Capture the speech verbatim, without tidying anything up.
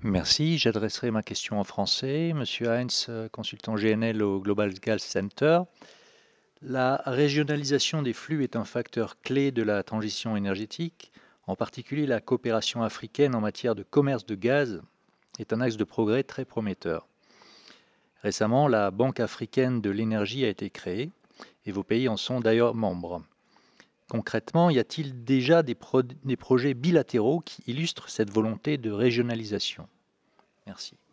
Merci, j'adresserai ma question en français. Monsieur Heinz, euh, consultant G N L au Global Gas Center. La régionalisation des flux est un facteur clé de la transition énergétique. En particulier, la coopération africaine en matière de commerce de gaz est un axe de progrès très prometteur. Récemment, la Banque africaine de l'énergie a été créée et vos pays en sont d'ailleurs membres. Concrètement, y a-t-il déjà des, pro des projets bilatéraux qui illustrent cette volonté de régionalisation? Merci.